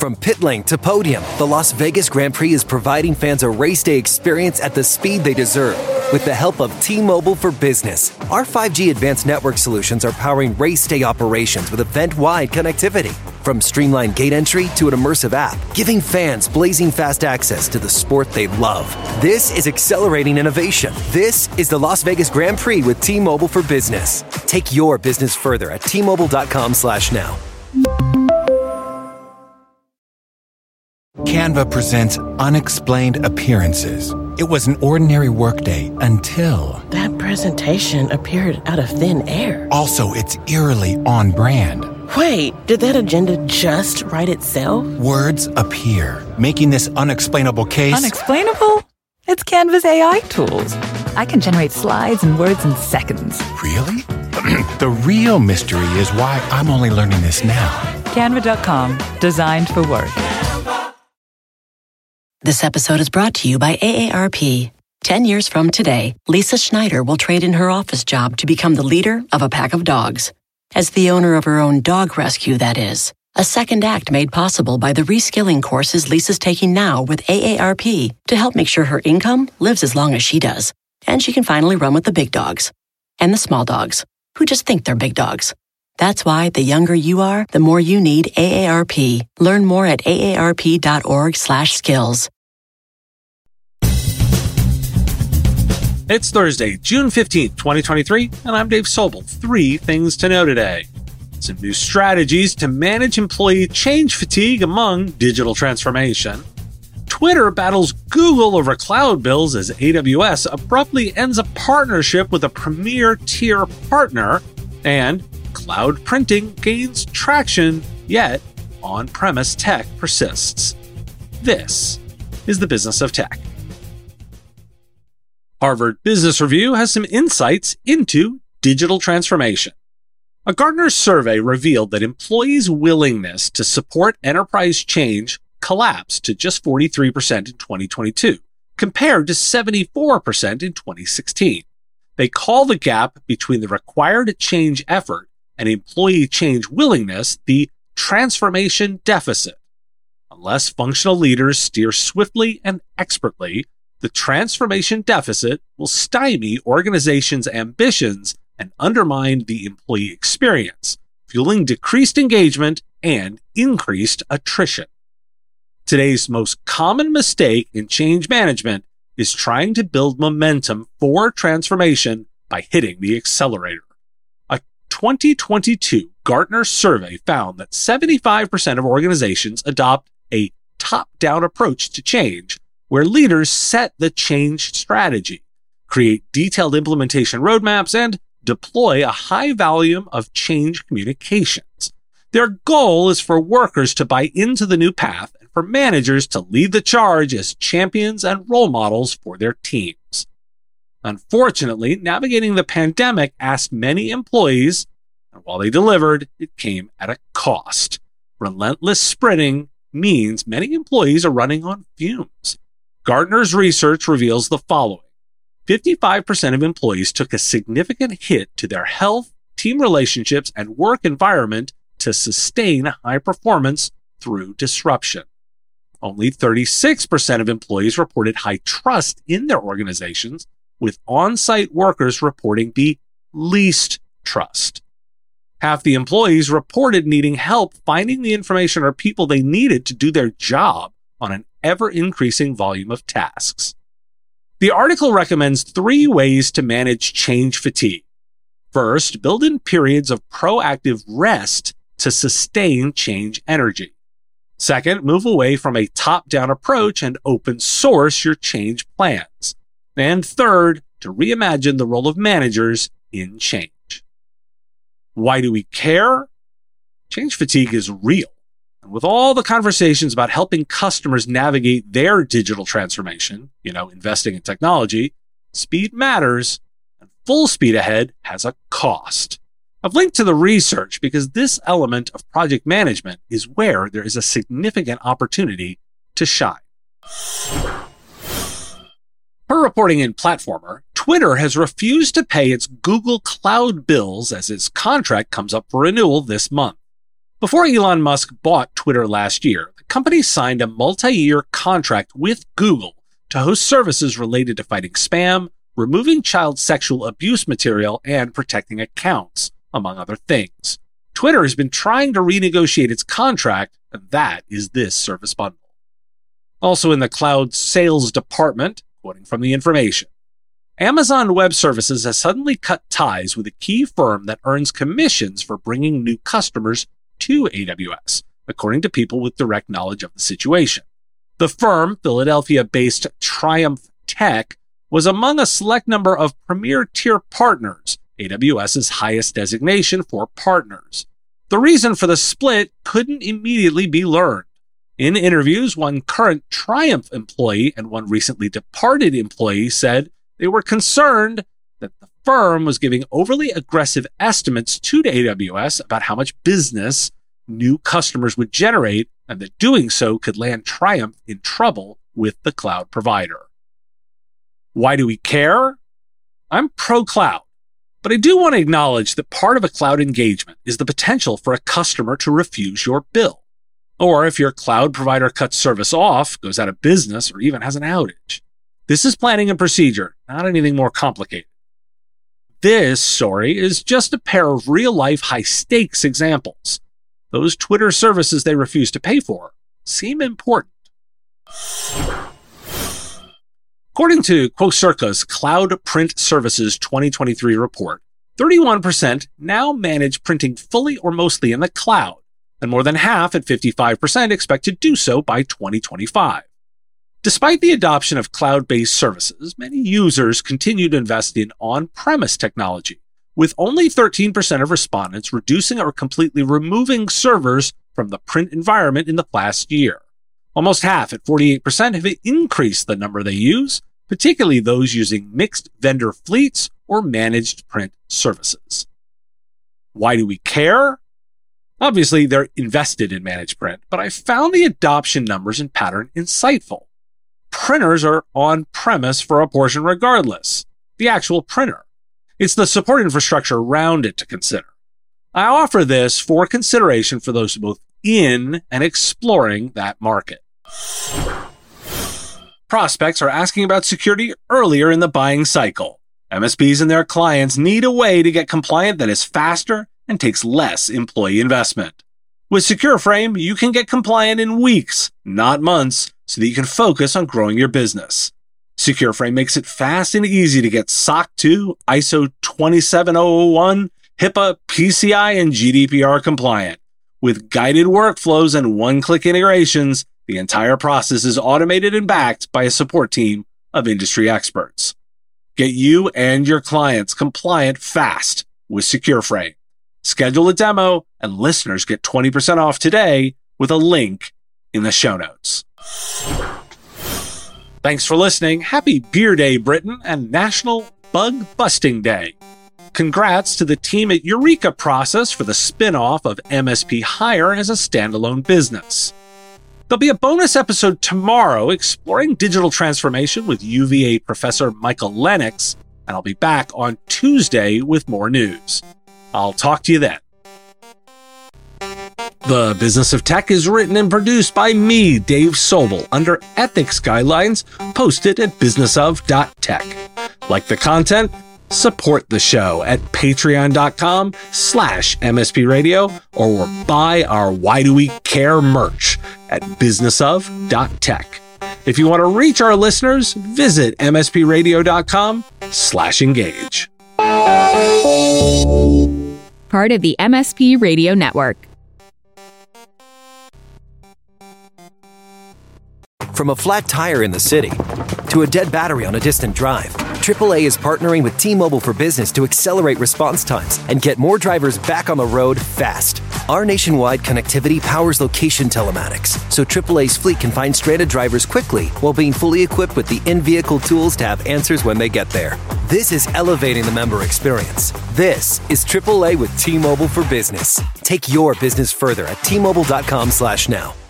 From pit lane to podium, the Las Vegas Grand Prix is providing fans a race day experience at the speed they deserve. With the help of T-Mobile for Business, our 5G advanced network solutions are powering race day operations with event-wide connectivity. From streamlined gate entry to an immersive app, giving fans blazing fast access to the sport they love. This is accelerating innovation. This is the Las Vegas Grand Prix with T-Mobile for Business. Take your business further at T-Mobile.com/now. Canva presents Unexplained Appearances. It was an ordinary workday until... That presentation appeared out of thin air. Also, it's eerily on brand. Wait, did that agenda just write itself? Words appear, making this unexplainable case... Unexplainable? It's Canva's AI tools. I can generate slides and words in seconds. Really? The real mystery is why I'm only learning this now. Canva.com. Designed for work. This episode is brought to you by AARP. 10 years from today, Lisa Schneider will trade in her office job to become the leader of a pack of dogs. As the owner of her own dog rescue, that is. A second act made possible by the reskilling courses Lisa's taking now with AARP to help make sure her income lives as long as she does. And she can finally run with the big dogs. And the small dogs, who just think they're big dogs. That's why the younger you are, the more you need AARP. Learn more at aarp.org/skills. It's Thursday, June 15th, 2023, and I'm Dave Sobel. 3 things to know today. Some new strategies to manage employee change fatigue among digital transformation. Twitter battles Google over cloud bills as AWS abruptly ends a partnership with a premier tier partner. And cloud printing gains traction, yet on-premise tech persists. This is the business of tech. Harvard Business Review has some insights into digital transformation. A Gartner survey revealed that employees' willingness to support enterprise change collapsed to just 43% in 2022, compared to 74% in 2016. They call the gap between the required change effort and employee change willingness the transformation deficit. Unless functional leaders steer swiftly and expertly, the transformation deficit will stymie organizations' ambitions and undermine the employee experience, fueling decreased engagement and increased attrition. Today's most common mistake in change management is trying to build momentum for transformation by hitting the accelerator. A 2022 Gartner survey found that 75% of organizations adopt a top-down approach to change, where leaders set the change strategy, create detailed implementation roadmaps, and deploy a high volume of change communications. Their goal is for workers to buy into the new path and for managers to lead the charge as champions and role models for their teams. Unfortunately, navigating the pandemic asked many employees, and while they delivered, it came at a cost. Relentless sprinting means many employees are running on fumes. Gartner's research reveals the following. 55% of employees took a significant hit to their health, team relationships, and work environment to sustain high performance through disruption. Only 36% of employees reported high trust in their organizations, with on-site workers reporting the least trust. Half the employees reported needing help finding the information or people they needed to do their job on an ever-increasing volume of tasks. The article recommends 3 ways to manage change fatigue. First, build in periods of proactive rest to sustain change energy. Second, move away from a top-down approach and open source your change plans. And third, to reimagine the role of managers in change. Why do we care? Change fatigue is real. And with all the conversations about helping customers navigate their digital transformation, investing in technology, speed matters, and full speed ahead has a cost. I've linked to the research because this element of project management is where there is a significant opportunity to shine. Per reporting in Platformer, Twitter has refused to pay its Google Cloud bills as its contract comes up for renewal this month. Before Elon Musk bought Twitter last year, the company signed a multi-year contract with Google to host services related to fighting spam, removing child sexual abuse material, and protecting accounts, among other things. Twitter has been trying to renegotiate its contract, and that is this service bundle. Also in the cloud sales department, quoting from the information, Amazon Web Services has suddenly cut ties with a key firm that earns commissions for bringing new customers to AWS, according to people with direct knowledge of the situation. The firm, Philadelphia-based Triumph Tech, was among a select number of premier tier partners, AWS's highest designation for partners. The reason for the split couldn't immediately be learned. In interviews, one current Triumph employee and one recently departed employee said they were concerned that the firm was giving overly aggressive estimates to AWS about how much business new customers would generate, and that doing so could land Triumph in trouble with the cloud provider. Why do we care? I'm pro-cloud, but I do want to acknowledge that part of a cloud engagement is the potential for a customer to refuse your bill. Or if your cloud provider cuts service off, goes out of business, or even has an outage. This is planning and procedure, not anything more complicated. This story is just a pair of real-life high-stakes examples. Those Twitter services they refuse to pay for seem important. According to Quocirca's Cloud Print Services 2023 report, 31% now manage printing fully or mostly in the cloud, and more than half, at 55%, expect to do so by 2025. Despite the adoption of cloud-based services, many users continue to invest in on-premise technology, with only 13% of respondents reducing or completely removing servers from the print environment in the past year. Almost half, at 48%, have increased the number they use, particularly those using mixed vendor fleets or managed print services. Why do we care? Obviously, they're invested in managed print, but I found the adoption numbers and pattern insightful. Printers are on-premise for a portion regardless, the actual printer. It's the support infrastructure around it to consider. I offer this for consideration for those both in and exploring that market. Prospects are asking about security earlier in the buying cycle. MSPs and their clients need a way to get compliant that is faster and takes less employee investment. With SecureFrame, you can get compliant in weeks, not months, so that you can focus on growing your business. SecureFrame makes it fast and easy to get SOC 2, ISO 27001, HIPAA, PCI, and GDPR compliant. With guided workflows and one-click integrations, the entire process is automated and backed by a support team of industry experts. Get you and your clients compliant fast with SecureFrame. Schedule a demo, and listeners get 20% off today with a link in the show notes. Thanks for listening. Happy Beer Day, Britain, and National Bug Busting Day. Congrats to the team at Eureka Process for the spin-off of MSP Hire as a standalone business. There'll be a bonus episode tomorrow exploring digital transformation with UVA professor Michael Lennox, and I'll be back on Tuesday with more news. I'll talk to you then. The Business of Tech is written and produced by me, Dave Sobel, under ethics guidelines posted at businessof.tech. Like the content? Support the show at patreon.com/MSP Radio or buy our Why Do We Care merch at businessof.tech. If you want to reach our listeners, visit mspradio.com/engage. Part of the MSP Radio Network. From a flat tire in the city to a dead battery on a distant drive, AAA is partnering with T-Mobile for Business to accelerate response times and get more drivers back on the road fast. Our nationwide connectivity powers location telematics, so AAA's fleet can find stranded drivers quickly while being fully equipped with the in-vehicle tools to have answers when they get there. This is elevating the member experience. This is AAA with T-Mobile for Business. Take your business further at T-Mobile.com/now.